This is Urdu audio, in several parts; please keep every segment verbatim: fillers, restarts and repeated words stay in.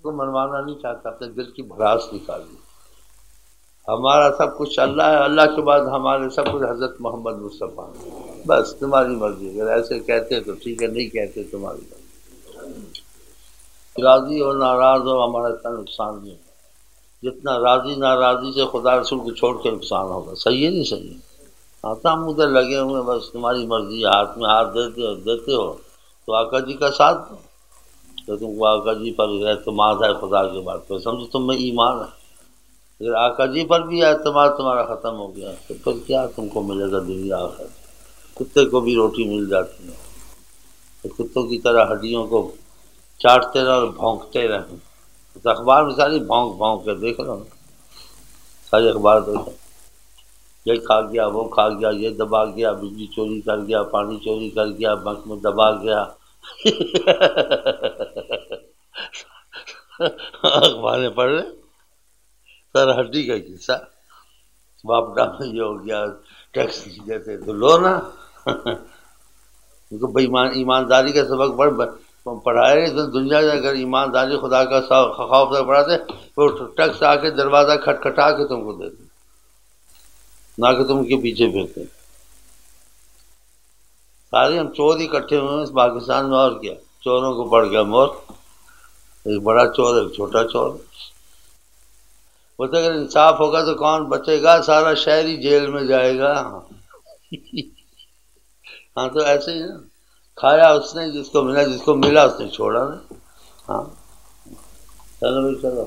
کو منوانا نہیں چاہتا، اپنے دل کی بھڑاس نکالی۔ ہمارا سب کچھ اللہ ہے، اللہ کے بعد ہمارے سب کچھ حضرت محمد مصطفیٰ، بس تمہاری مرضی، اگر ایسے کہتے تو ٹھیک ہے، نہیں کہتے تمہاری مرضی۔ راضی اور ناراض ہو ہمارا اتنا نقصان نہیں ہوگا جتنا راضی ناراضی سے خدا رسول کو چھوڑ کے نقصان ہوگا۔ صحیح ہے نہیں صحیح ہے؟ ہاں تو ہم ادھر لگے ہوئے، بس تمہاری مرضی ہے، ہاتھ میں ہاتھ دیتے ہو دیتے ہو تو آقا جی کا ساتھ دو، تو تم کو آقا جی پر اعتماد ہے خدا کے بعد تو سمجھو تم میں ایمان ہے۔ اگر آقا جی پر بھی اعتماد تمہارا ختم ہو گیا تو پھر کیا تم کو ملے گا دنیا آخر؟ کتے کو بھی روٹی مل جاتی ہے تو کتوں کی طرح ہڈیوں کو چاٹتے رہو اور بھونکتے رہیں۔ تو اخبار میں ساری بھونک بھونک کے دیکھ رہا ہوں، ساری اخبار دیکھو، یہ کھا گیا وہ کھا گیا، یہ دبا گیا، بجلی چوری کر گیا، پانی چوری کر گیا، بنک میں دبا گیا اخباریں پڑھ رہے، سر ہڈی کا قصہ، باپ ڈاما یہ ہو گیا، ٹیکس نہیں دیتے تو لو نا ان کو بےمان ایمانداری کا سبق پڑھ پڑھائے دنیا میں، اگر ایمانداری خدا کا خوف سے پڑھاتے وہ ٹیکس آ کے دروازہ کھٹکھٹا کے تم کو دیتے، نہ کہ تم کے پیچھے پھرتے۔ سارے ہم چور اکٹھے ہوئے ہیں اس پاکستان میں، اور کیا چوروں کو پڑ گیا مور، ایک بڑا چور ایک چھوٹا چور۔ بولتے اگر انصاف ہوگا تو کون بچے گا؟ سارا شہر ہی جیل میں جائے گا ہاں تو ایسے ہی نا، کھایا اس نے جس کو ملا، جس کو ملا اس نے چھوڑا نا۔ ہاں چلو بھائی چلو۔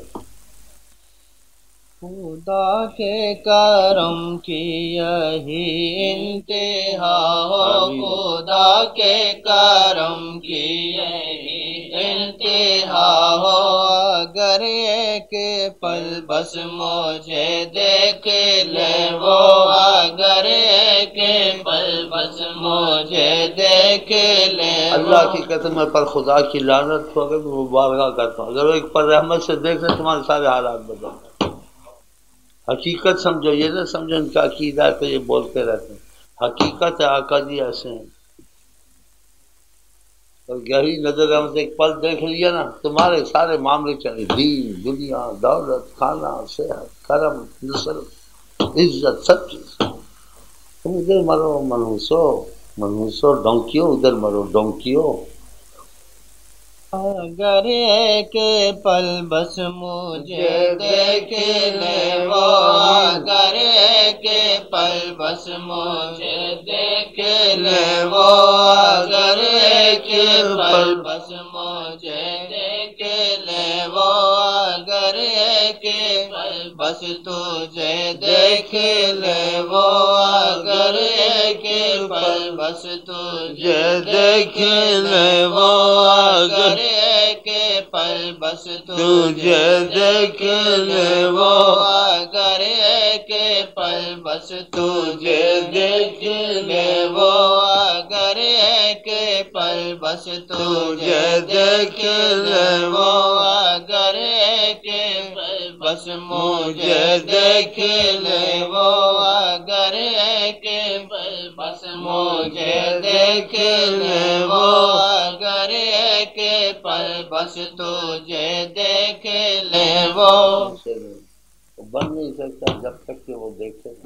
خدا کے کرم کی یہی انتہا ہو، خدا کے کرم کی یہی انتہا ہو، اگر ایک پل بس مجھے دیکھ لے وہ، اگر ایک پل بس مجھے دیکھ لے وہ۔ اللہ کی قسم ہے پر خدا کی لعنت ہو، اگر میں مبارکہ کرتا ہوں، اگر ایک پر رحمت سے دیکھ لیں تمہارے سارے حالات بدل جائیں۔ حقیقت سمجھو، یہ نہ سمجھو ان کا عقیدہ ہے تو یہ بولتے رہتے ہیں، حقیقت ہے آقا جی ایسے ہیں۔ اور گہری نظر ہم سے ایک پل دیکھ لیا نا تمہارے سارے معاملے چلے، دین دنیا دولت کھانا صحت کرم نصرت عزت سب چیز۔ تم ادھر مرو منحوسو منحوسو ڈونکیو، ادھر مرو ڈونکیو۔ اگر ایک پل بس مجھے دیکھ لے وہ، اگر ایک پل بس مجھے دیکھ لے وہ، اگر ایک پل بس مجھے دیکھ لے وہ، اگر ایک پل بس تجھے دیکھ لے وہ، اگر ایک پل بس تجھے دیکھ لے وہ، اگر ایک پل بس تجھے دیکھ لے وہ، اگر ایک پل بس تجھے دیکھ لے وہ، اگر ایک پل بس تجھے دیکھ لے وہ، اگر ایک پل بس مجھے دیکھ لے وہ، اگر ایک پل بس مجھے دیکھ لے وہ، اگر ایک پل بس تجھے دیکھ لے وہ۔ وہ بن نہیں سکتا جب تک کہ وہ دیکھے نا۔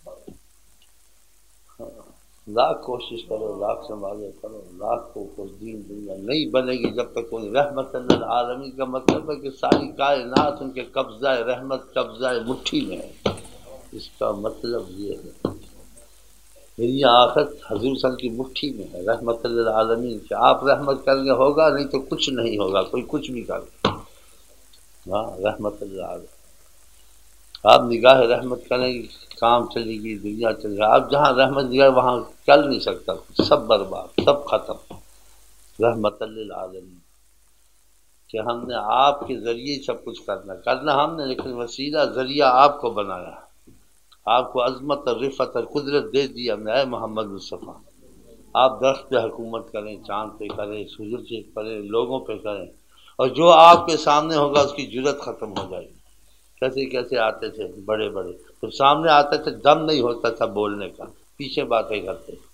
لاکھ کوشش کرو، لاکھ سنبھالے کرو، لاکھ کو کچھ دین دنیا نہیں بنے گی جب تک کوئی رحمت للعالمین کا مطلب ہے کہ ساری کائنات ان کے قبضہ رحمت قبضہ مٹھی میں ہے۔ اس کا مطلب یہ ہے دنیا آخرت حضور صلی اللہ علیہ وسلم کی مٹھی میں ہے، رحمت للعالمین کہ آپ رحمت کریں گے ہوگا، نہیں تو کچھ نہیں ہوگا، کوئی کچھ بھی کر ہاں رحمت للعالمین۔ آپ نگاہ رحمت کریں گی کام چلے گی، دنیا چلے گی۔ آپ جہاں رحمت نگاہ وہاں چل نہیں سکتا، سب برباد سب ختم۔ رحمت للعالمین کہ ہم نے آپ کے ذریعے سب کچھ کرنا کرنا ہم نے، لیکن وسیلہ ذریعہ آپ کو بنایا، آپ کو عظمت اور رفعت اور قدرت دے دی ہم نے، اے محمد مصطفیٰ۔ آپ درخت پہ حکومت کریں، چاند پہ کریں، سورج پہ کریں، لوگوں پہ کریں، اور جو آپ کے سامنے ہوگا اس کی جرت ختم ہو جائے گی۔ کیسے کیسے آتے تھے بڑے بڑے، جب سامنے آتے تھے دم نہیں ہوتا تھا بولنے کا، پیچھے باتیں کرتے تھے۔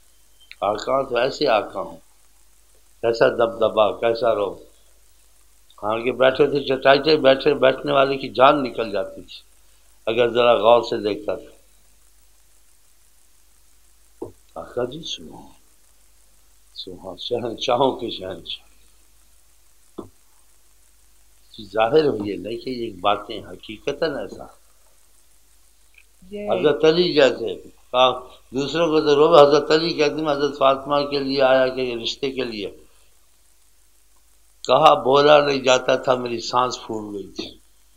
آقا تو ایسے آقا ہوں، کیسا دبدبا کیسا رو، ہاں کہ بیٹھے تھے چٹائی پہ، بیٹھے بیٹھنے والے کی جان نکل جاتی تھی اگر ذرا غور سے دیکھتا تھا۔ آقا جی سنو سنو، شہنشاہوں کے شہنشاہ ظاہر ہوئی ہے نہیں کہ یہ باتیں حقیقتاً ایسا حضرت علی جیسے کہا دوسروں کو تو رو، حضرت علی کہتے ہیں حضرت فاطمہ کے لیے آیا کہ یہ رشتے کے لیے کہا بولا نہیں جاتا تھا، میری سانس پھوٹ گئی تھی۔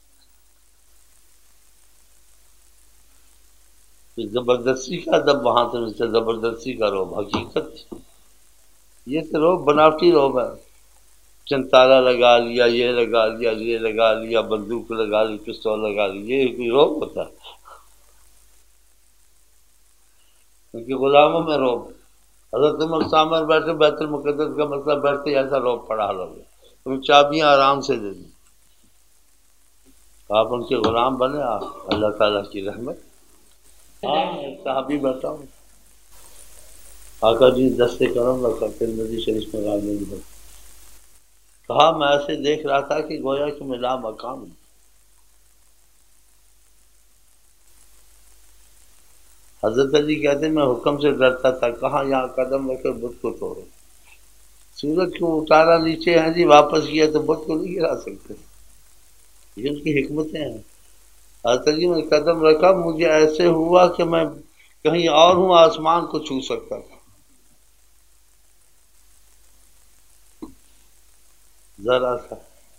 زبردستی کا ادب وہاں سے زبردستی کا روب حقیقت تھی۔ یہ تو روب بناوٹی روب ہے، چند تالا لگا لیا، یہ لگا لیا، یہ لگا لیا، بندوق لگا لی، پستول لگا لی، یہ کوئی روب ہوتا ہے؟ کیونکہ غلاموں میں روب، حضرت عمر سامر بیٹھے بیت المقدس کا مسئلہ بیٹھتے ایسا روب پڑا حل ہو گیا، تم چابیاں آرام سے دے دیں، آپ ان کے غلام بنے، آپ اللہ تعالیٰ کی رحمت۔ ہاں ایک صحابی بیٹھا ہوں، آقا جی دستے کرم رکھا ترمذی شریف میں راوی نے کہا میں ایسے دیکھ رہا تھا کہ گویا کہ ملا مقام ہوں۔ حضرت علی کہتے میں حکم سے ڈرتا تھا، کہاں یہاں قدم رکھے بت کو توڑو، سورج کو اتارا نیچے ہیں جی، واپس کیا تو بت کو نہیں گرا سکتے، یہ ان کی حکمتیں ہیں۔ حضرت علی میں قدم رکھا، مجھے ایسے ہوا کہ میں کہیں اور ہوں، آسمان کو چھو سکتا تھا۔ ذرا سا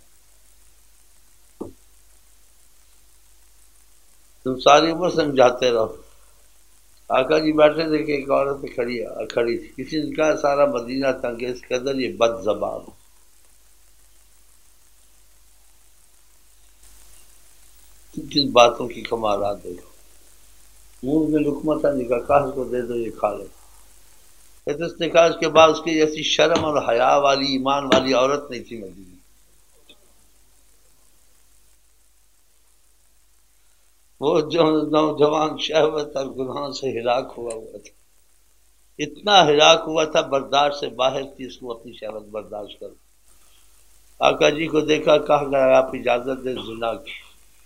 تم ساری عمر سمجھاتے رہو۔ آقا جی بیٹھے تھے کہ ایک عورت کھڑی کھڑی تھی، کسی نے کہا سارا مدینہ تنگ ہے، اس قدر یہ بد زبان، کن باتوں کی کمالات دیکھو، منہ میں لقمہ تھا، نکاح کہا اس کو دے دو یہ کھا لو، کہتے اس نے کہا اس کے بعد اس کی ایسی شرم اور حیا والی ایمان والی عورت نہیں تھی مدینہ۔ وہ جو نوجوان شہوت اور گناہ سے ہلاک ہوا ہوا تھا، اتنا ہلاک ہوا تھا برداشت سے باہر تھی، اس کو اپنی شہوت برداشت کر۔ آقا جی کو دیکھا، کہا گیا آپ اجازت دے زنا کی،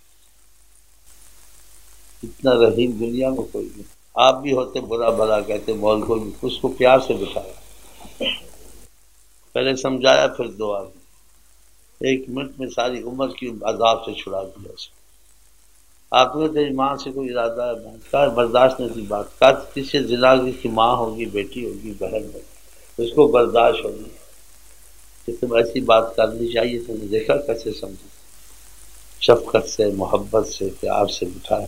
اتنا رحیم دنیا میں کوئی نہیں، آپ بھی ہوتے برا بھلا کہتے مول کو بھی، اس کو پیار سے بٹھایا، پہلے سمجھایا پھر دعا دی، ایک منٹ میں ساری عمر کی عذاب سے چھڑا دیا اس کو۔ آپ نے تیری ماں سے کوئی ارادہ ہے بات کا برداشت نہیں تھی، بات کا کسی ضلع کی ماں ہوگی، بیٹی ہوگی، بہن ہوگی، اس کو برداشت ہوگی کہ تم ایسی بات کرنی چاہیے، تم نے دیکھا کیسے سمجھا، شفقت سے، محبت سے، پیار سے بٹھایا،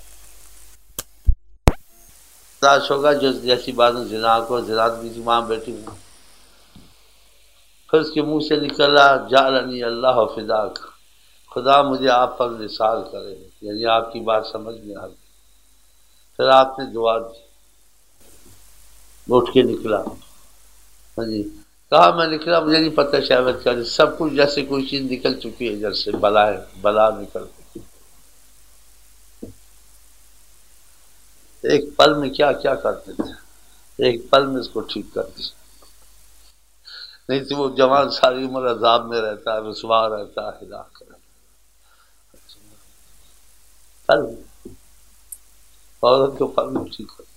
برداشت ہوگا جو جیسی باتیں زنا کو زراعت کی ماں بیٹی ہوں۔ پھر اس کے منہ سے نکلا جعلنی اللہ فداک، خدا مجھے آپ پر نثار کرے، یعنی آپ کی بات سمجھ میں آ گئی۔ پھر آپ نے دعا دی، اٹھ کے نکلا، ہاں جی کہا میں نکلا، مجھے نہیں پتہ شہوت کا، سب کچھ جیسے کوئی چیز نکل چکی ہے ادھر سے، بلا ہے بلا نکل چکی، ایک پل میں کیا کیا کرتے تھے، ایک پل میں اس کو ٹھیک کر دی، نہیں تو وہ جوان ساری عمر عذاب میں رہتا ہے، رسوا رہتا ہے، ہلاک رہتا ہے، پل عورت کو پل میں ٹھیک کر،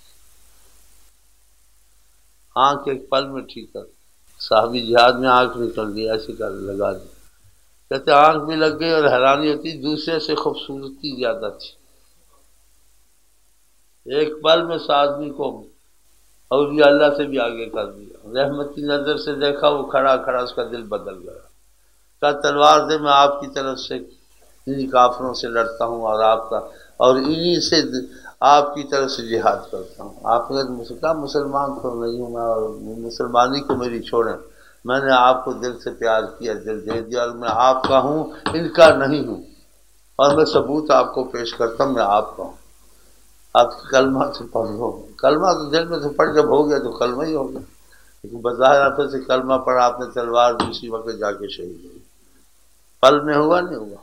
آنکھ ایک پل میں ٹھیک کر، صحابی جہاد میں آنکھ نکل گئی، ایسے کر لگا دی، کہتے آنکھ بھی لگ گئی اور حیرانی ہوتی دوسرے سے خوبصورتی زیادہ تھی، ایک پل میں اس آدمی کو اولیاء اللہ سے بھی آگے کر دیا، رحمت کی نظر سے دیکھا، وہ کھڑا کھڑا اس کا دل بدل گیا، کہا تلوار دے، میں آپ کی طرف سے انہی کافروں سے لڑتا ہوں اور آپ کا اور انہی سے آپ کی طرف سے جہاد کرتا ہوں۔ آپ نے کہا مسلمان تو نہیں ہوں میں، اور مسلمانی کو میری چھوڑیں، میں نے آپ کو دل سے پیار کیا، دل دے دیا، اور میں آپ کا ہوں، ان کا نہیں ہوں، اور میں ثبوت آپ کو پیش کرتا ہوں میں آپ کا ہوں، آپ کلمہ سے پڑھ لو، کلمہ تو دل میں سے پڑھ جب ہو گیا تو کلمہ ہی ہو گیا، لیکن بظاہر آپ سے کلمہ پڑھا، آپ نے تلوار بھی اسی وقت جا کے شہید ہوئی، پل میں ہوا نہیں ہوا،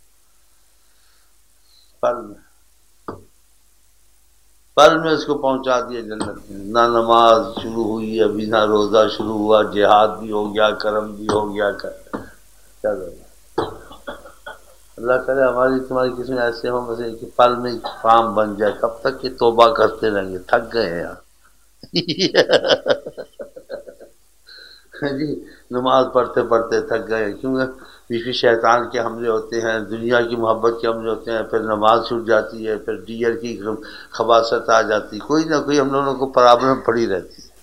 پل میں پل میں اس کو پہنچا دیا جنت میں، نہ نماز شروع ہوئی ابھی، نہ روزہ شروع ہوا، جہاد بھی ہو گیا، کرم بھی ہو گیا، کیا اللہ کرے ہماری تمہاری کسی میں ایسے ہوں ویسے کہ پل میں کام بن جائے، کب تک کہ توبہ کرتے رہیں گے، تھک گئے ہیں یار جی نماز پڑھتے پڑھتے تھک گئے، کیونکہ بیچ شیطان کے حملے ہوتے ہیں، دنیا کی محبت کے حملے ہوتے ہیں، پھر نماز چھوٹ جاتی ہے، پھر ڈیئر کی خباثت آ جاتی، کوئی نہ کوئی ہم لوگوں کو پرابلم پڑی رہتی ہے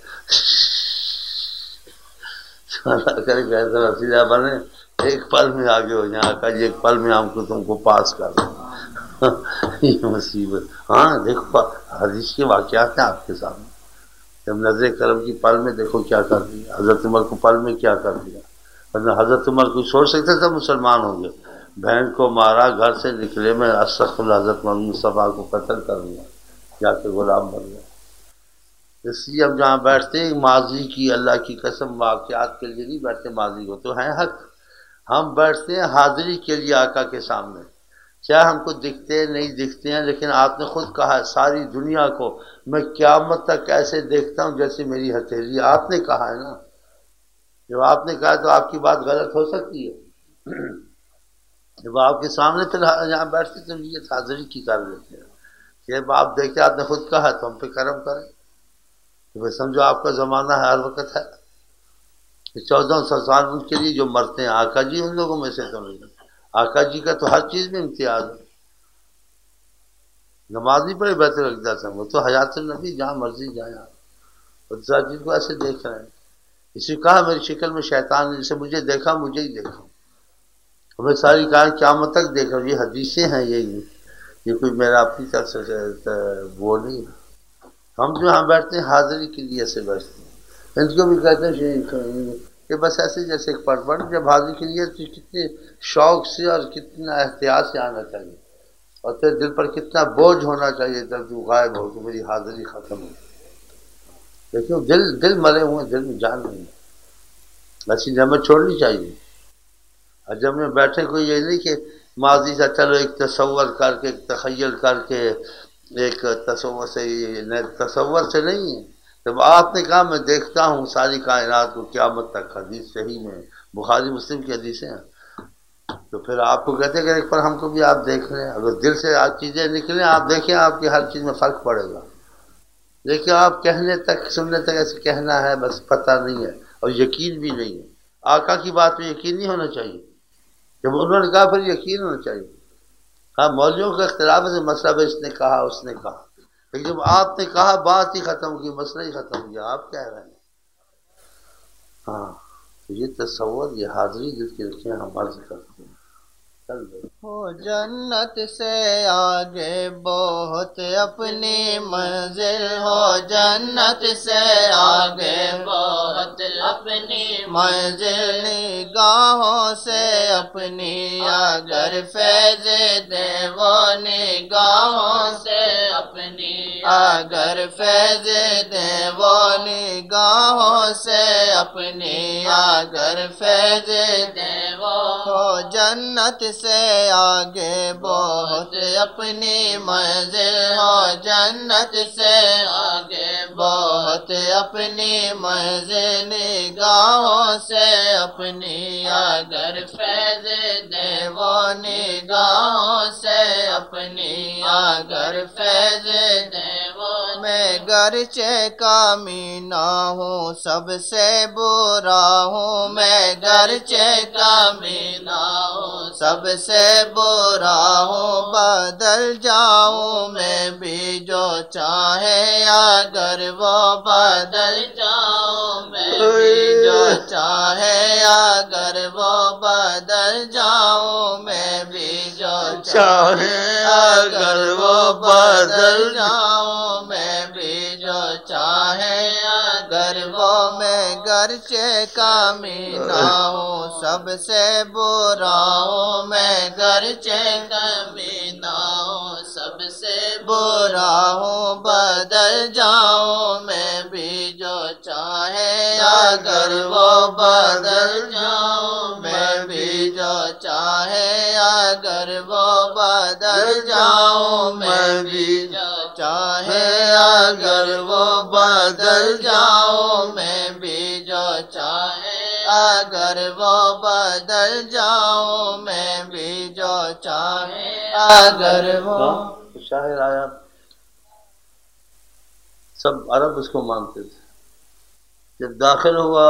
اللہ کرے کیسا وسیلہ بنے، ایک پل میں آگے ہو جائیں، آقا جی ایک پل میں ہم کو تم کو پاس کر دیں یہ مصیبت۔ ہاں دیکھو حدیث کے واقعات ہیں آپ کے سامنے، جب نظر کرم کی پل میں دیکھو کیا کر دیا حضرت عمر کو، پل میں کیا کر دیا، ورنہ حضرت عمر کوئی سوچ سکتے تھے مسلمان ہوں گے، بہن کو مارا، گھر سے نکلے میں استغفر اللہ حضرت محمد مصطفیٰ کو قتل کر دیا، جا کے غلام بن گیا۔ اس لیے اب جہاں بیٹھتے ہیں ماضی کی اللہ کی قسم واقعات کے لیے نہیں بیٹھتے، ماضی کو تو ہیں حق، ہم بیٹھتے ہیں حاضری کے لیے آقا کے سامنے، چاہے ہم کو دکھتے ہیں نہیں دکھتے ہیں، لیکن آپ نے خود کہا ہے ساری دنیا کو میں قیامت تک ایسے دیکھتا ہوں جیسے میری ہتھیلی، آپ نے کہا ہے نا، جب آپ نے کہا تو آپ کی بات غلط ہو سکتی ہے؟ جب آپ کے سامنے پھر یہاں بیٹھتے تو نیت حاضری کی کر لیتے ہیں کہ اب آپ دیکھتے آپ نے خود کہا تو ہم پہ کرم کریں، تو سمجھو آپ کا زمانہ ہر وقت ہے، چودہ سو سال ان کے لیے جو مرتے ہیں، آقا جی ان لوگوں میں سے تو نہیں، آقا جی کا تو ہر چیز میں امتیاز ہے، نماز نہیں پڑھے بیت الاقدس وہ تو حیات النبی، جہاں مرضی جائیں آپ، اور جی کو ایسے دیکھ رہے ہیں، اسی کہا میری شکل میں شیطان نے جسے مجھے دیکھا مجھے ہی دیکھا، ہمیں ساری کہا قیامت تک دیکھا، یہ حدیثیں ہیں، یہ یہ کوئی میرا اپنی طرف سے وہ نہیں ہے، ہم جو یہاں بیٹھتے ہیں حاضری کے لیے ایسے بیٹھتے ہیں، ان کو بھی کہتے ہیں کہ بس ایسے جیسے ایک پڑھ پڑھ جب حاضری کے لیے کتنے شوق سے اور کتنا احتیاط سے آنا چاہیے، اور تیرے دل پر کتنا بوجھ ہونا چاہیے جب تو غائب ہو کہ میری حاضری ختم ہو، دیکھو دل دل مرے ہوئے، دل میں جان نہیں ہے، ایسی نعمت چھوڑنی چاہیے، اور جب میں بیٹھے کوئی یہ نہیں کہ ماضی سے چلو ایک تصور کر کے ایک تخیل کر کے ایک تصور سے، تصور سے نہیں ہے، جب آپ نے کہا میں دیکھتا ہوں ساری کائنات کو قیامت تک، حدیث صحیح میں بخاری مسلم کی حدیثیں ہیں، تو پھر آپ کو کہتے ہیں کہ ایک پر ہم کو بھی آپ دیکھ رہے ہیں، اگر دل سے آپ چیزیں نکلیں آپ دیکھیں آپ کی ہر چیز میں فرق پڑے گا، لیکن آپ کہنے تک سننے تک ایسے کہنا ہے بس پتہ نہیں ہے اور یقین بھی نہیں ہے، آقا کی بات میں یقین نہیں ہونا چاہیے، جب انہوں نے کہا پھر یقین ہونا چاہیے، ہاں مولویوں کا اختلاف ہے مسئلہ اس نے کہا اس نے کہا، لیکن جب آپ نے کہا بات ہی ختم کی، مسئلہ ہی ختم کیا، آپ کہہ رہے ہیں، ہاں تو یہ تصور یہ حاضری جس کی رکھیں ہم عرض کرتے ہیں، ہو جنت سے آگے بہت اپنی منزل، ہو جنت سے آگے بہت اپنی منزل، نگاہوں سے اپنی اگر فیض دے وہ نگاہوں سے اپنی اگر فیض دے وہ نگاہوں سے اپنی اگر فیض دے وہ، ہو جنت سے آگے بہت اپنی منزل، ہو جنت سے آگے بہت اپنی منزل، نگاہوں سے اپنی اگر فیض دے وہ نگاہوں سے اپنی اگر فیض دے وہ، میں گرچہ کمینہ ہوں سب سے برا ہوں، میں گرچہ کمینہ ہوں سب سے برا ہوں، بدل جاؤں میں بھی جو چاہے اگر وہ بدل جاؤں میں بھی جو چاہے اگر وہ بدل جاؤں میں بھی جو چاہے اگر وہ بدل جاؤں میں بھی جو چاہے اگر وہ، میں گرچہ کمینہ ہوں سب سے برا ہوں، میں گرچہ کمینہ ہوں سب سے برا ہوں، بدل جاؤں میں بھی جو چاہے اگر وہ بدل جاؤں میں بھی جو چاہے اگر وہ بدل جاؤں میں بھی جو چاہے اگر وہ بدل جاؤں میں بھی جو چاہے اگر وہ بدل جاؤں میں بھی جو چاہے اگر وہ شاعر آیا، سب عرب اس کو مانتے تھے. جب داخل ہوا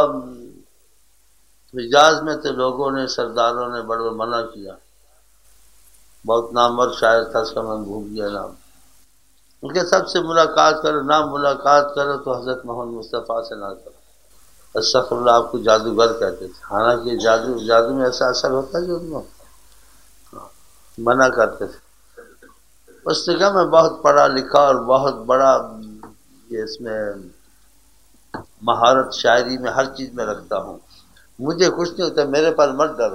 حجاز میں تو لوگوں نے، سرداروں نے بڑے منع کیا. بہت نامور شاعر تھا، اس کا میں بھول گیا نام. ان کے سب سے ملاقات کرو، نہ ملاقات کرو تو حضرت محمد مصطفیٰ سے نہ کرو. استغفر اللہ، آپ کو جادوگر کہتے تھے. حالانکہ جادو جادو میں ایسا اثر ہوتا ہے جو ان کو منع کرتے تھے. اس نے کہا میں بہت پڑھا لکھا اور بہت بڑا یہ اس میں مہارت شاعری میں ہر چیز میں رکھتا ہوں، مجھے کچھ نہیں ہوتا، میرے پر مت ڈرو،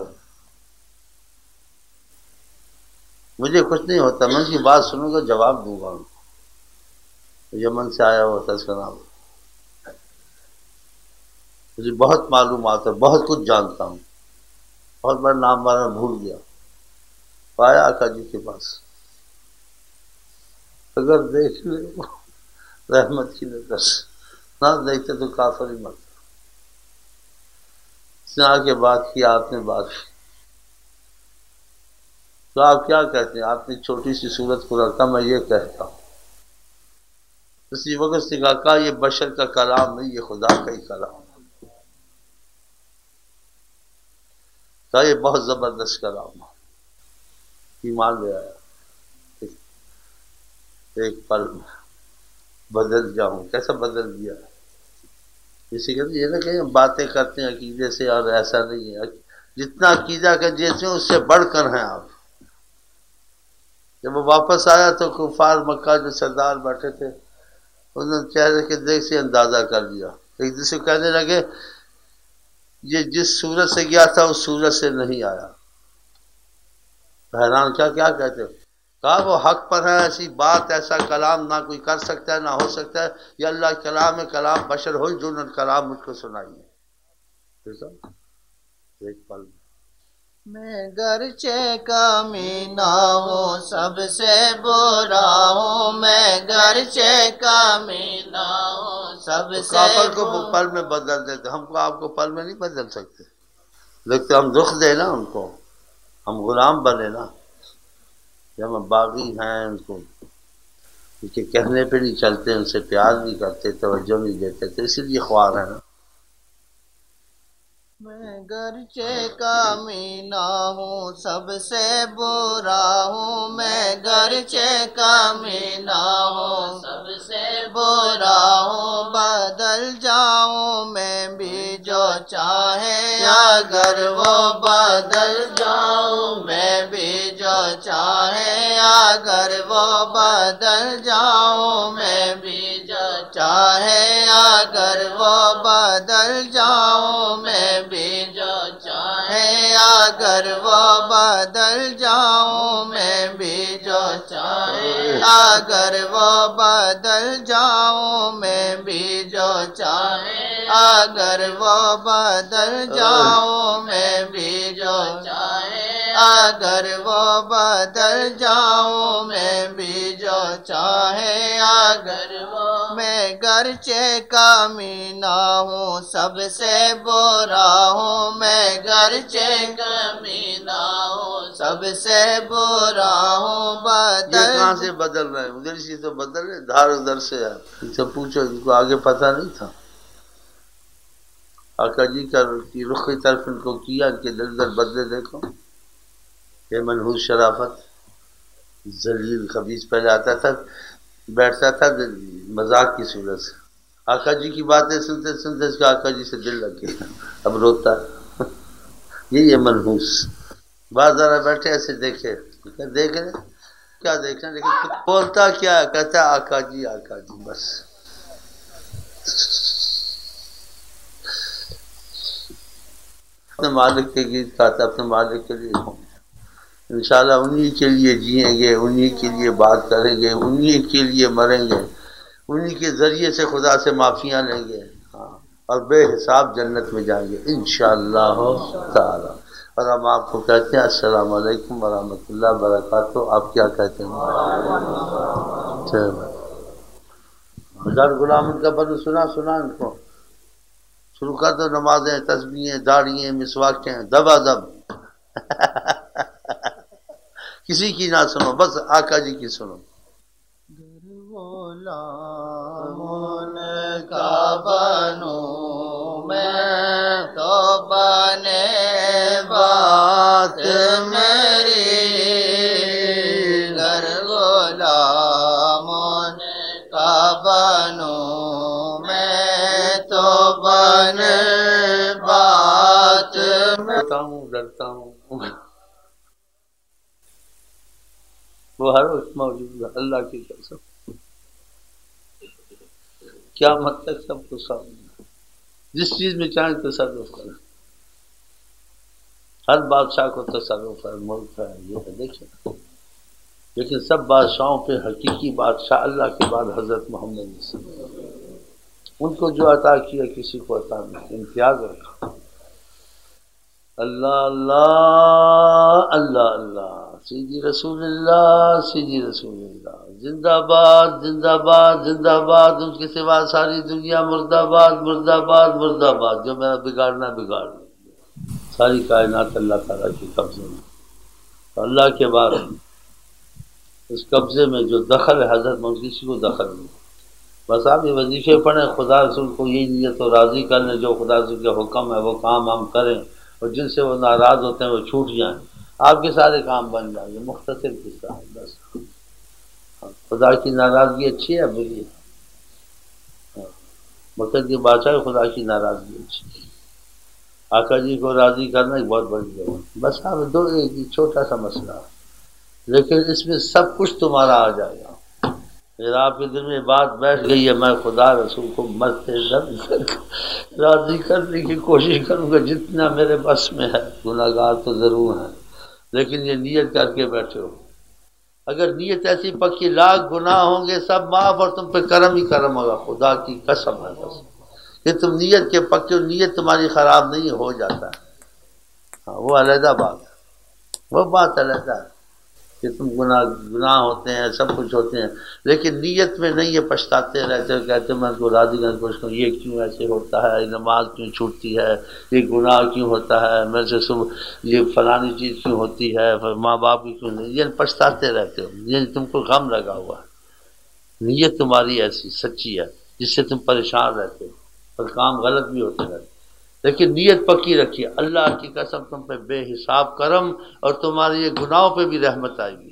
مجھے کچھ نہیں ہوتا، میں ان کی بات سنوں گا، جواب دوں گا. یمن سے آیا ہوا تھا، اس کا نام. مجھے بہت معلومات ہے، بہت کچھ جانتا ہوں. بہت بڑا نام میں بھول گیا. آیا آقا جی کے پاس. اگر دیکھ لے رحمت کی نظر سے، نہ دیکھتے تو کافر ہی مرتا. اس نے آ کے بات کی، آپ نے بات کی تو آپ کیا کہتے ہیں؟ آپ نے چھوٹی سی صورت کو رکھا، میں یہ کہتا ہوں. اسی وقت سے کہا یہ بشر کا کلام نہیں، یہ خدا کا ہی کلام ہے. کہا یہ بہت زبردست کلام ہے. ایمان لے آیا. ایک پل میں بدل جاؤں. کیسا بدل گیا؟ اسی کہتے یہ نہ کہ باتیں کرتے ہیں عقیدے سے، اور ایسا نہیں ہے. جتنا عقیدہ کا جیسے اس سے بڑھ کر ہیں آپ. جب وہ واپس آیا تو کفار مکہ جو سردار بیٹھے تھے، انہوں نے چہرے کے دیکھ سے اندازہ کر لیا. ایک دوسرے کو کہنے لگے یہ جس صورت سے گیا تھا اس صورت سے نہیں آیا. حیران کیا کیا کہتے ہو؟ کہا وہ حق پر ہے، ایسی بات ایسا کلام نہ کوئی کر سکتا ہے نہ ہو سکتا ہے. یہ اللہ کلام ہے، کلام بشر ہوئی جو انہوں نے کلام مجھ کو سنائی ہے. ایک پل میں گرچہ کمینہ ہوں سب سے برا ہوں، میں گرچہ کمینہ ہوں سب سے کافر کو پل میں بدل دیتے، ہم کو آپ کو پل میں نہیں بدل سکتے. لیکن ہم دکھ دے نا ان کو، ہم غلام بنے نا. جب ہم باغی ہیں ان کو ان کے کہنے پہ نہیں چلتے، ان سے پیار نہیں کرتے، توجہ نہیں دیتے، تو اسی لیے خوار ہیں نا. میں گرچہ کمینہ ہوں سب سے برا ہوں، میں گرچہ کمینہ ہوں سب سے برا ہوں، بدل جاؤں میں بھی جو چاہے اگر وہ بدل جاؤں میں بھی جو چاہے اگر وہ بدل جاؤں میں بھی جو چاہے اگر وہ بدل جاؤں میں بھی جو چاہے اگر وہ بدل جاؤں میں بھی جو چاہے اگر وہ بدل جاؤں میں بھی جو چاہے اگر وہ بدل جاؤں میں بھی جو چاہے اگر وہ بدل جاؤں میں بھی جو چاہے اگر وہ میں گرچہ کمینہ ہوں سب سے برا ہوں، میں گرچہ کمینہ ہوں سب سے برا ہوں. بدل یہ کہاں سے بدل رہے ہیں؟ ادھر سے تو بدل رہے، دھار ادھر سے ہے. ان سے پوچھو، ان کو آگے پتہ نہیں تھا. آقا جی کا رخ کی طرف ان کو کیا، ان کے دل در بدلے دیکھو. یہ منحوس شرافت، ذلیل خبیث. پہلے آتا تھا بیٹھتا تھا مذاق کی صورت سے، آقا جی کی باتیں سنتے سنتے اس کا آقا جی سے دل لگ گیا، اب روتا ہے. یہ یہ منحوس بعض ذرا بیٹھے ایسے دیکھے، دیکھ رہے کیا دیکھ رہے، لیکن بولتا کیا ہے؟ کہتا ہے آقا جی آقا جی بس. اپنے مالک کے گیت گاتا، اپنے مالک کے لیے. انشاءاللہ انہی کے لیے جئیں گے، انہی کے لیے بات کریں گے، انہی کے لیے مریں گے، انہی کے ذریعے سے خدا سے معافیاں لیں گے، ہاں، اور بے حساب جنت میں جائیں گے انشاءاللہ تعالی. اور ہم آپ کو کہتے ہیں السلام علیکم ورحمۃ اللہ وبرکاتہ. آپ کیا کہتے ہیں؟ ہزار غلام کا بدل سنا سنا ان کو. شروع کر دو نمازیں، تسبیحیں، داڑھییں، مسواکیں، دبا دب. کسی کی نہ سنو، بس آقا جی کی سنو۔ غلام کا بنوں میں تو بنے بات میری، گر غلام کا بنوں میں تو بنے بات میری۔ ڈرتا ہوں ڈرتا ہوں وہ ہر وقت موجود ہے، اللہ کی قسم، قیامت تک سب کو سامنے، جس چیز میں چاہیں تصرف کریں، ہر بادشاہ کو تصرف ہے، ملک ہے، یہ ہے دیکھیں، لیکن سب بادشاہوں پہ حقیقی بادشاہ اللہ کے بعد حضرت محمد صلی اللہ علیہ وسلم، ان کو جو عطا کیا کسی کو عطا نہیں، امتیاز رکھا۔ اللہ اللہ اللہ اللہ، سیدی رسول اللہ سیدی رسول اللہ، زندہ باد زندہ باد زندہ باد، ان کے سوا ساری دنیا مرد آباد مرد آباد مرد آباد، جو میرا بگاڑنا بگاڑ لے، ساری کائنات اللہ تعالیٰ کے قبضے میں، اللہ کے بعد اس قبضے میں جو دخل ہے حضرت محمد، کسی کو دخل نہیں، بس آپ یہ وظیفے پڑھیں، خدا رسول کو یہی نیت و راضی کر لیں، جو خدا رسول کے حکم ہے وہ کام ہم کریں، اور جن سے وہ ناراض ہوتے ہیں وہ چھوٹ جائیں، آپ کے سارے کام بن جائیں گے، مختصر قصہ ہے بس۔ خدا کی ناراضگی اچھی ہے بری ہے؟ مقصد یہ بادشاہ خدا کی ناراضگی اچھی ہے، آقا جی کو راضی کرنا ایک بہت بڑی جگہ، بس آپ دو ایک چھوٹا سا مسئلہ ہے، لیکن اس میں سب کچھ تمہارا آ جائے گا۔ اگر آپ کے دل میں بات بیٹھ گئی ہے، میں خدا رسول کو مرتے دم تک راضی کرنے کی کوشش کروں گا جتنا میرے بس میں ہے، گناہ گار تو ضرور ہیں، لیکن یہ نیت کر کے بیٹھے ہو، اگر نیت ایسی پکی، لاکھ گناہ ہوں گے سب معاف، اور تم پہ کرم ہی کرم ہوگا، خدا کی قسم ہے بس، کہ تم نیت کے پکے ہو، نیت تمہاری خراب نہیں ہو جاتا ہے، ہاں وہ علیحدہ بات ہے، وہ بات علیحدہ ہے کہ تم گناہ گناہ ہوتے ہیں، سب کچھ ہوتے ہیں، لیکن نیت میں نہیں، یہ پچھتاتے رہتے ہو، کہتے ہیں میں ان کو راضی کرنے کی کوشش کروں، یہ کیوں ایسے ہوتا ہے، نماز کیوں چھوٹتی ہے، یہ گناہ کیوں ہوتا ہے، میرے سے صبح یہ فلانی چیز کیوں ہوتی ہے، ماں باپ کی کیوں نہیں، یہ پچھتاتے رہتے ہو، یہ تم کو غم لگا ہوا ہے، نیت تمہاری ایسی سچی ہے جس سے تم پریشان رہتے ہو، اور کام غلط بھی ہوتے رہتے، لیکن نیت پکی رکھیے، اللہ کی قسم تم پہ بے حساب کرم، اور تمہارے یہ گناہوں پہ بھی رحمت آئے گی۔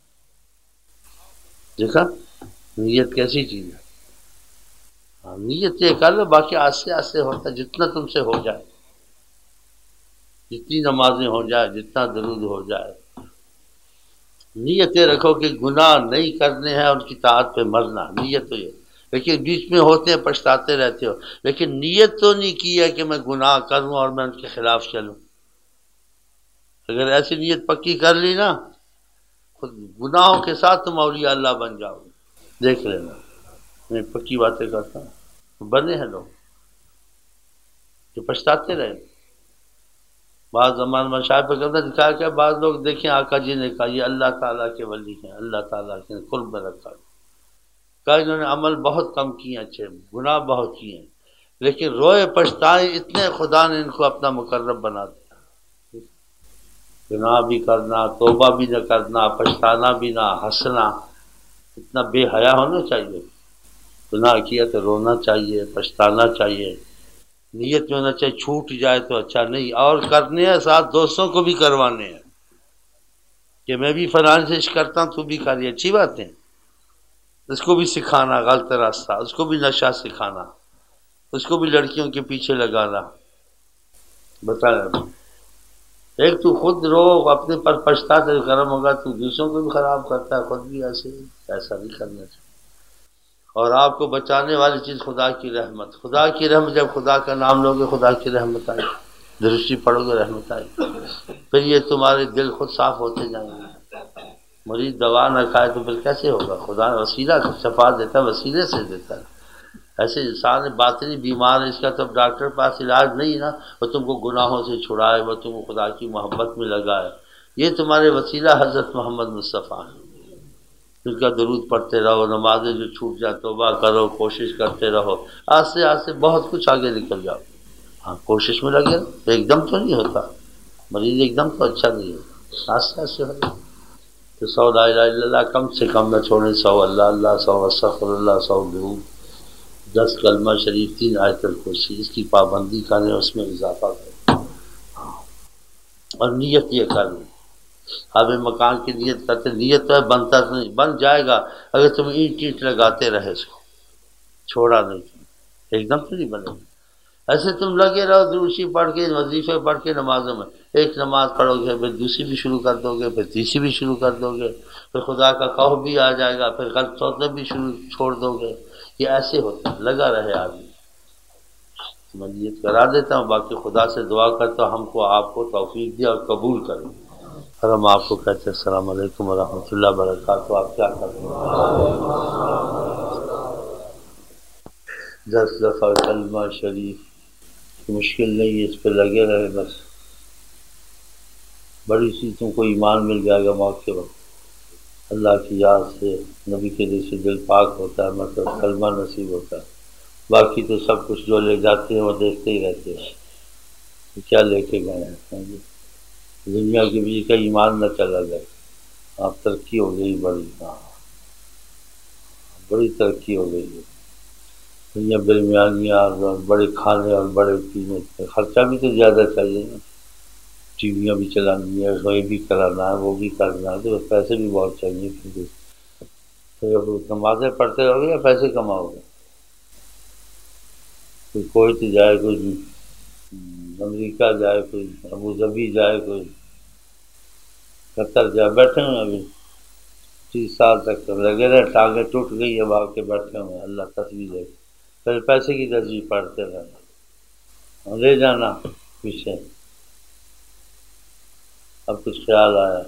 دیکھا نیت کیسی چیز ہے، ہاں نیت یہ کر لو، باقی آستے آستے ہوتا ہے، جتنا تم سے ہو جائے، جتنی نمازیں ہو جائے، جتنا درود ہو جائے، نیت یہ رکھو کہ گناہ نہیں کرنے ہیں، ان کی طاعت پہ مرنا، نیت تو یہ، لیکن بیچ میں ہوتے ہیں پچھتاتے رہتے ہو، لیکن نیت تو نہیں کی ہے کہ میں گناہ کروں اور میں ان کے خلاف چلوں، اگر ایسی نیت پکی کر لی نا، خود گناہوں کے ساتھ تم اولیاء اللہ بن جاؤ گے، دیکھ لینا، میں پکی باتیں کرتا ہوں، بنے ہیں لوگ جو پچھتاتے رہے، بعض زمان میں شاید پہ کرتا دکھایا کہ بعض لوگ دیکھیں آقا جی نے کہا یہ اللہ تعالیٰ کے ولی ہیں، اللہ تعالیٰ کے قرب میں رکھا، کہا انہوں نے عمل بہت کم کیے ہیں، اچھے گناہ بہت کیے ہیں، لیکن روئے پچھتائے اتنے، خدا نے ان کو اپنا مقرب بنا دیا، گناہ بھی کرنا، توبہ بھی نہ کرنا، پچھتانا بھی نہ، ہنسنا، اتنا بے حیا ہونا چاہیے، گناہ کیا تو رونا چاہیے، پچھتانا چاہیے، نیت میں ہونا چاہیے، چھوٹ جائے تو اچھا نہیں، اور کرنے ہیں ساتھ دوستوں کو بھی کروانے ہیں، کہ میں بھی فلان سے عشق کرتا ہوں تو بھی کر، یہ اچھی بات ہے، اس کو بھی سکھانا غلط راستہ، اس کو بھی نشہ سکھانا، اس کو بھی لڑکیوں کے پیچھے لگانا، بتا رہا ایک تو خود رو اپنے پر پچھتا تو کرم ہوگا، تو دوسروں کو بھی خراب کرتا ہے، خود بھی ایسے ہی، ایسا نہیں کرنا چاہیے، اور آپ کو بچانے والی چیز خدا کی رحمت، خدا کی رحمت، جب خدا کا نام لوگے خدا کی رحمت آئے، درستی پڑھو گے رحمت آئے، پھر یہ تمہارے دل خود صاف ہوتے جائیں گے، مریض دوا نہ کھائے تو پھر کیسے ہوگا، خدا وسیلہ شفا دیتا ہے، وسیلے سے دیتا ہے، ایسے انسان باطنی بیمار ہے، اس کا تو ڈاکٹر پاس علاج نہیں نا، وہ تم کو گناہوں سے چھڑائے، وہ تم کو خدا کی محبت میں لگائے، یہ تمہارے وسیلہ حضرت محمد مصطفیٰ ہیں، ان کا درود پڑھتے رہو، نمازیں جو چھوٹ جائے توبہ کرو، کوشش کرتے رہو، آہستہ آہستہ بہت کچھ آگے نکل جاؤ، ہاں کوشش میں لگے ایک دم تو نہیں ہوتا، مریض ایک دم تو اچھا نہیں ہوتا، آہستہ آہستہ ہوگا، تو سو لا الہ الا اللہ کم سے کم نہ چھوڑیں، سو اللہ اللہ، سو استغفر اللہ، سو درود، دس کلمہ شریف، تین آیت الکرسی، اس کی پابندی کریں، اس میں اضافہ کریں، اور نیت یہ کریں۔ اب مکان کی نیت کرتے، نیت تو ہے بنتا تو نہیں، بن جائے گا اگر تم اینٹ اینٹ لگاتے رہے اس کو، چھوڑا نہیں، ایک دم تو نہیں بنے گا۔ ایسے تم لگے رہو دروشی پڑھ کے، وظیفے پڑھ کے، نمازوں میں، ایک نماز پڑھو گے پھر دوسری بھی شروع کر دو گے، پھر تیسری بھی شروع کر دو گے، پھر خدا کا خوف بھی آ جائے گا، پھر غلط سوچنا بھی شروع چھوڑ دو گے۔ یہ ایسے ہوتا ہے، لگا رہے آدمی۔ میں نیت کرا دیتا ہوں، باقی خدا سے دعا کرتا ہوں ہم کو آپ کو توفیق دے اور قبول کرے۔ اور ہم آپ کو کہتے ہیں السلام علیکم ورحمۃ اللہ وبرکاتہ۔ آپ کیا کرتے ہیں؟ دس دفعہ کلمہ شریف، مشکل نہیں ہے، اس پہ لگے رہے بس، بڑی سی تم کو ایمان مل جائے گا موت کے وقت۔ اللہ کی یاد سے، نبی کے دل سے دل پاک ہوتا ہے، مطلب کلمہ نصیب ہوتا ہے۔ باقی تو سب کچھ جو لے جاتے ہیں وہ دیکھتے ہی رہتے ہیں کیا لے کے گئے ہیں۔ دنیا کے بھی کا ایمان نہ چلا جائے، آپ ترقی ہو گئی بڑی، ہاں بڑی ترقی ہو گئی ہے دنیا، درمیانیاں اور بڑے کھانے اور بڑے پینے، خرچہ بھی تو زیادہ چاہیے نا، ٹی ویاں بھی چلانی ہے، یہ بھی کرانا ہے، وہ بھی کرنا ہے، تو پیسے بھی بہت چاہیے، کیونکہ نمازیں پڑھتے رہو گے یا پیسے کماؤ گے؟ کوئی کویت جائے، کوئی امریکہ جائے، کوئی ابوظبی جائے، کوئی قطر جائے، بیٹھے ہوئے ابھی تیس سال تک لگے رہے، ٹانگیں ٹوٹ گئی اب آ کے بیٹھے ہوئے، اللہ تصویر دے، پھر پیسے کی تصویر پڑھتے رہنا، لے جانا پیچھے۔ اب کچھ خیال آیا،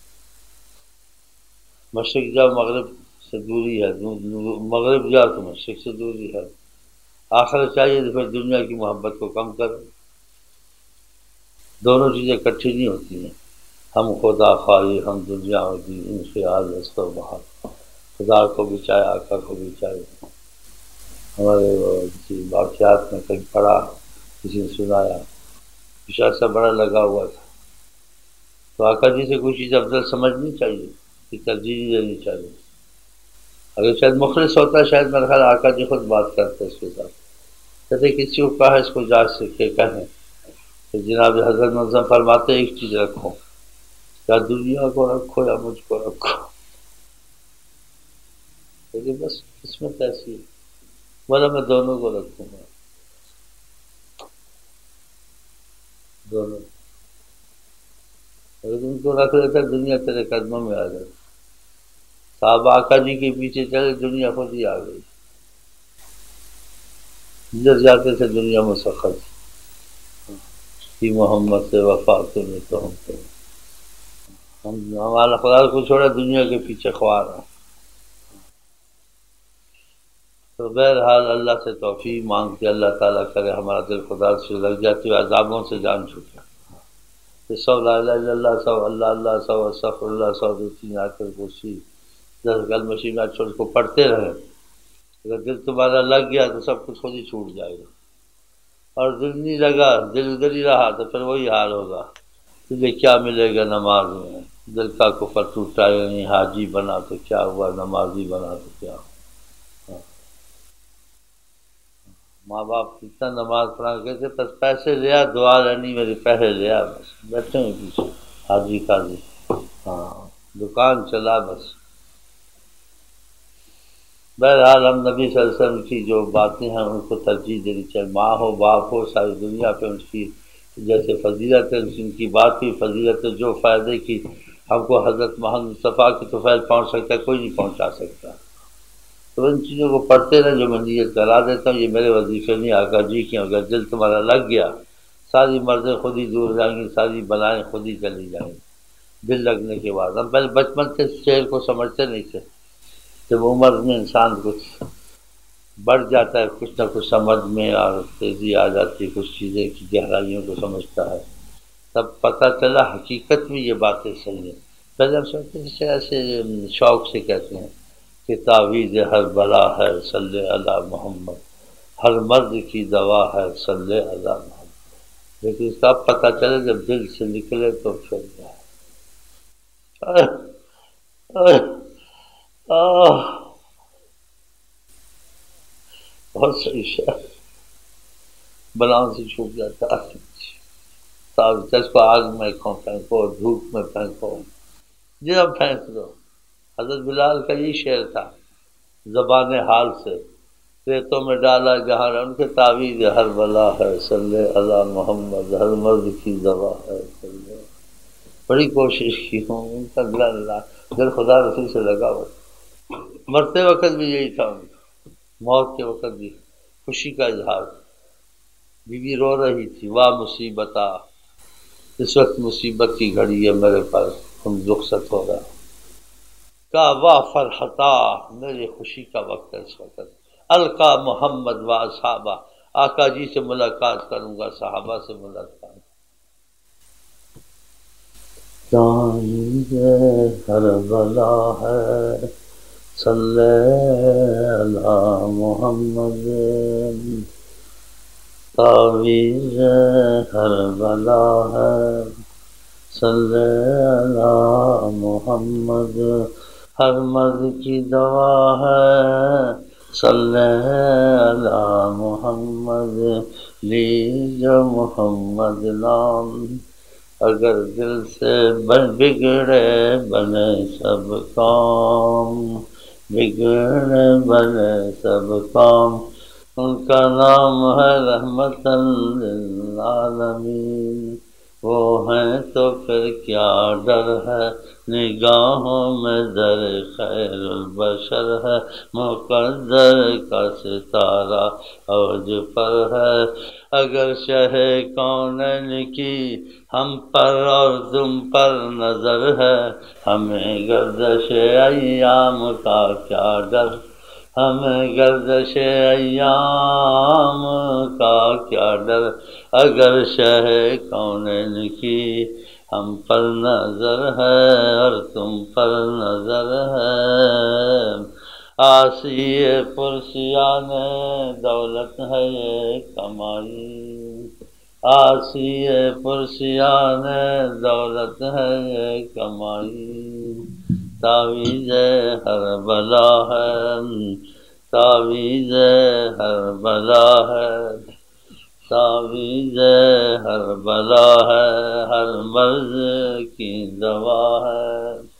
مشرق جاؤ مغرب سے دوری ہے، مغرب جاؤ تو مشرق سے دوری ہے، آخرت چاہیے تو پھر دنیا کی محبت کو کم کرو، دونوں چیزیں اکٹھی نہیں ہوتی ہیں، ہم خدا خواہی، ہم دنیا اور دین، ان خیال است و بہت، خدا کو بھی چاہے، آقا کو بھی چاہے۔ ہمارے کسی واقعات میں کہیں پڑھا، کسی نے سنایا، پیشہ سا بڑا لگا ہوا تھا، تو آقا جی سے کوئی چیز افضل سمجھنی چاہیے کہ ترجیح دینی چاہیے، اگر شاید مخلص ہوتا ہے، شاید میرا خیال آقا جی خود بات کرتے اس کے ساتھ، کہتے کسی کو کہا اس کو جا سکے کہیں کہ جناب حضرت نظم فرماتے ایک چیز رکھو، یا دنیا کو رکھو یا مجھ کو رکھو، لیکن بس قسمت ایسی ہے، بولا میں دونوں کو رکھوں گا، دونوں، اگر تم کو رکھ لیتا دنیا تیرے قدموں میں آ جاتی، صحابہ آقا جی کے پیچھے چلے، دنیا خود ہی آ گئی، جس جاتے تھے دنیا مسخر تھی، محمد سے وفا میں تو ہم کو، ہم ہمارا خدا کو چھوڑا، دنیا کے پیچھے خوار ہیں۔ تو بہرحال اللہ سے توفیق مانگ کے اللہ تعالیٰ کرے ہمارا دل خدا سے لگ جاتی ہوئے عذابوں سے جان چھوٹے، کہ سو لا الہ الا اللہ، سو اللہ اللہ، سو استغفر اللہ، سو دو تین آیت الکرسی، دس کلمہ شریف چھوڑ کو پڑھتے رہے، اگر دل تمہارا لگ گیا تو سب کچھ خود ہی چھوٹ جائے گا، اور دل نہیں لگا، دل ادھر ہی رہا تو پھر وہی حال ہوگا، تجھے کیا ملے گا نماز میں، دل کا کفر ٹوٹا، یعنی حاجی بنا تو کیا ہوا، نمازی بنا تو کیا ہوا، ماں باپ کتنا نماز پڑھا کہتے بس پیسے لیا، دعا لینی میری، پہلے لیا، بس بیٹھے ہوئے پیچھے حاجی قاضی، ہاں دکان چلا بس۔ بہرحال ہم نبی صلی اللہ علیہ وسلم کی جو باتیں ہیں ان کو ترجیح دینی چاہیے، ماں ہو باپ ہو، ساری دنیا پہ ان کی جیسے فضیلت ہے، ان کی بات کی فضیلت ہے، جو فائدے کی ہم کو حضرت محمد مصطفیٰ کی تو فیض پہنچ سکتا ہے، کوئی نہیں پہنچا سکتا، تو ان چیزوں کو پڑھتے رہیں جو میں نیت کرا دیتا ہوں، یہ میرے وظیفے نہیں آقا جی کی، اگر دل تمہارا لگ گیا ساری مرضیں خود ہی دور جائیں گی، ساری بلائیں خود ہی چلی جائیں گی دل لگنے کے بعد۔ ہم پہلے بچپن سے شعر کو سمجھتے نہیں تھے، جب عمر میں انسان کچھ بڑھ جاتا ہے، کچھ نہ کچھ سمجھ میں اور تیزی آ جاتی ہے، کچھ چیزیں کی گہرائیوں کو سمجھتا ہے، تب پتہ چلا حقیقت میں یہ باتیں صحیح ہیں۔ پہلے ہم سمجھتے تھے ایسے شوق سے کہتے ہیں کہ تعویذ ہر بلا ہے صلی علی محمد، ہر مرض کی دوا ہے صلی علی محمد، لیکن اس کا پتہ چلے جب دل سے نکلے تو پھر آہ بہت صحیح شعر، بلاؤں سے چھوٹ جاتا ہے، صاحب اس کو آگ میں پھینکو، دھوپ میں پھینکو، جہاں پھینک دو۔ حضرت بلال کا یہ شعر تھا زبان حال سے، ریتوں میں ڈالا جہاں ان کے تعویذ ہر بلا ہے صلی علی محمد، ہر مرد کی دوا ہے صلی۔ بڑی کوشش کی ہوں ان کا، اللہ اللہ دل خدا رسول سے لگا ہوا، مرتے وقت بھی یہی تھا ان کا، موت کے وقت بھی خوشی کا اظہار۔ بی بی رو رہی تھی، واہ مصیبتا، اس وقت مصیبت کی گھڑی ہے میرے پر، تم رخصت ہو رہا، کا واہ فرحتا، میری خوشی کا وقت ہے اس وقت، القا محمد و اصحابہ، آقا جی سے ملاقات کروں گا، صحابہ سے ملاقات۔ تعویذ ہر بلا ہے صلی علی محمد، تعویذ ہر بلا ہے صلی علی محمد، ہر مرض کی دوا ہے صلی علی محمد، لیجو محمد نام، اگر دل سے بن بگڑے بنے سب کام، بگڑے بنے سب کام، ان کا نام ہے رحمت للعالمین، وہ ہیں تو پھر کیا ڈر ہے، نگاہوں میں در خیر البشر ہے، مقدر کا ستارہ اوج پر ہے، اگر شہ کونین کی ہم پر اور تم پر نظر ہے، ہمیں گردش ایام کا کیا ڈر، ہمیں گردش ایام کا کیا ڈر، اگر شہ کونین کی ہم پر نظر ہے اور تم پر نظر ہے، عاصی پرسیان دولت ہے یہ کمائی، عاصی پرسیان دولت ہے یہ کمائی، تعویذ ہر بلا ہے، تعویذ ہر بلا ہے، تعویذ ہر بلا ہے، ہر مرض کی دوا ہے۔